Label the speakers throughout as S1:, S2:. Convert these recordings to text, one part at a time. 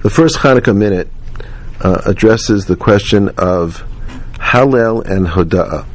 S1: The first Hanukkah minute addresses the question of Hallel and Hoda'ah.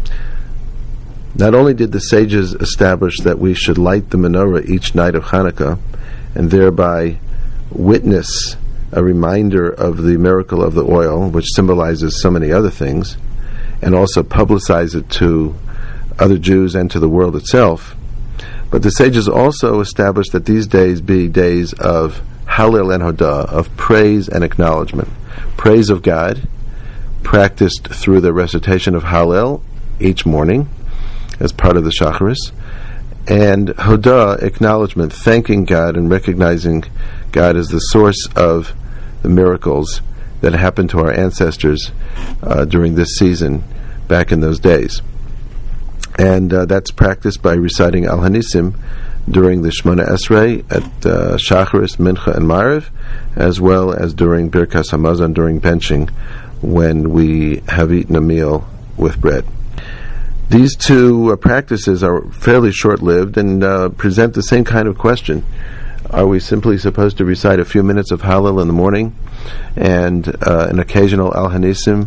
S1: Not only did the sages establish that we should light the menorah each night of Hanukkah and thereby witness a reminder of the miracle of the oil, which symbolizes so many other things, and also publicize it to other Jews and to the world itself, but the sages also established that these days be days of Hallel and Hoda'ah, of praise and acknowledgement. Praise of God, practiced through the recitation of Hallel each morning as part of the Shacharis, and Hoda'ah, acknowledgement, thanking God and recognizing God as the source of the miracles that happened to our ancestors during this season back in those days. And that's practiced by reciting Al Hanisim during the Shemona Esrei at Shacharis, Mincha, and Maariv, as well as during Birkas Hamazon, during benching, when we have eaten a meal with bread. These two practices are fairly short-lived and present the same kind of question. Are we simply supposed to recite a few minutes of Hallel in the morning and an occasional Al Hanisim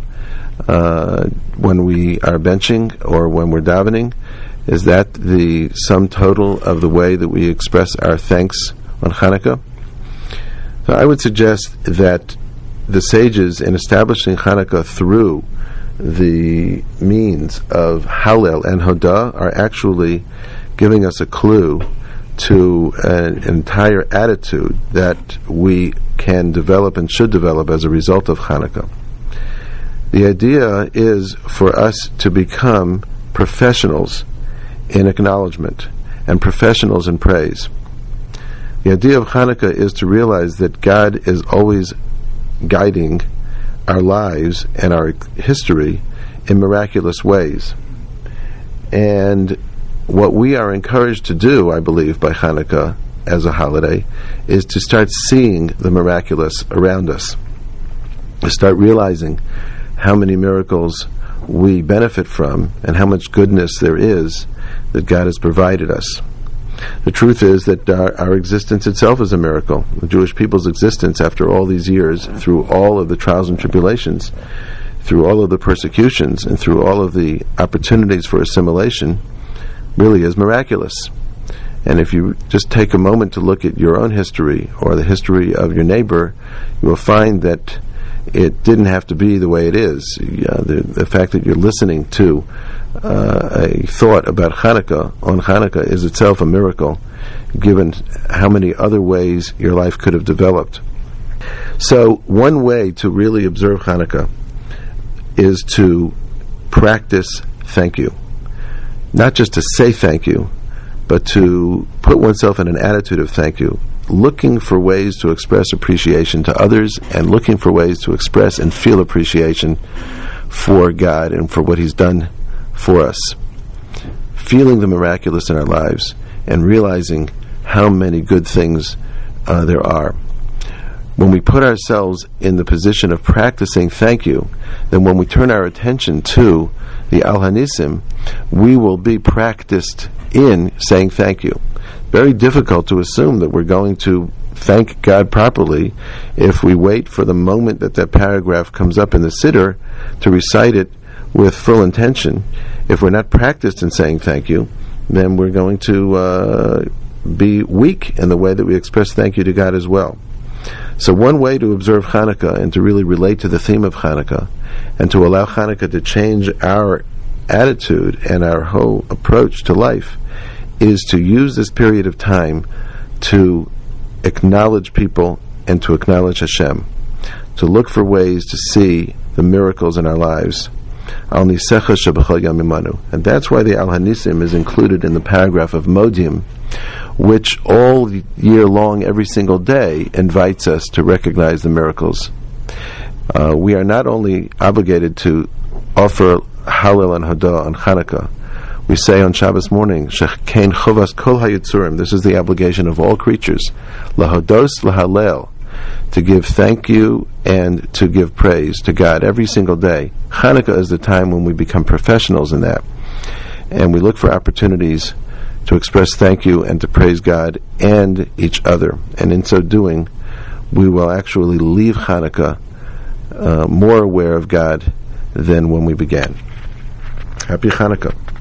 S1: when we are benching or when we're davening? Is that the sum total of the way that we express our thanks on Hanukkah? So I would suggest that the sages, in establishing Hanukkah through the means of Hallel and Hoda'ah, are actually giving us a clue to an entire attitude that we can develop and should develop as a result of Hanukkah. The idea is for us to become professionals in acknowledgement and professionals in praise. The idea of Hanukkah is to realize that God is always guiding our lives and our history in miraculous ways. And what we are encouraged to do, I believe, by Hanukkah as a holiday, is to start seeing the miraculous around us, to start realizing how many miracles we benefit from and how much goodness there is that God has provided us. The truth is that our existence itself is a miracle. The Jewish people's existence after all these years, through all of the trials and tribulations, through all of the persecutions, and through all of the opportunities for assimilation, really is miraculous. And if you just take a moment to look at your own history or the history of your neighbor, you will find that it didn't have to be the way it is. The fact that you're listening to a thought about Hanukkah on Hanukkah is itself a miracle, given how many other ways your life could have developed. So one way to really observe Hanukkah is to practice thank you. Not just to say thank you, but to put oneself in an attitude of thank you, looking for ways to express appreciation to others and looking for ways to express and feel appreciation for God and for what He's done for us. Feeling the miraculous in our lives and realizing how many good things there are. When we put ourselves in the position of practicing thank you, then when we turn our attention to the Al Hanisim, we will be practiced in saying thank you. Very difficult to assume that we're going to thank God properly if we wait for the moment that paragraph comes up in the Siddur to recite it with full intention. If we're not practiced in saying thank you, then we're going to be weak in the way that we express thank you to God as well. So one way to observe Hanukkah and to really relate to the theme of Hanukkah and to allow Hanukkah to change our attitude and our whole approach to life is to use this period of time to acknowledge people and to acknowledge Hashem, to look for ways to see the miracles in our lives. Al Nisecha Shebechol Yom Imanu. And that's why the Al Hanisim is included in the paragraph of Modim, which all year long, every single day, invites us to recognize the miracles. We are not only obligated to offer Hallel and Hoda'ah on Hanukkah. We say on Shabbos morning, Shechein Chovas Kol HaYitzurim, this is the obligation of all creatures, Lahodos Lahallel, to give thank you and to give praise to God every single day. Hanukkah is the time when we become professionals in that. And we look for opportunities to express thank you and to praise God and each other. And in so doing, we will actually leave Hanukkah more aware of God than when we began. Happy Hanukkah.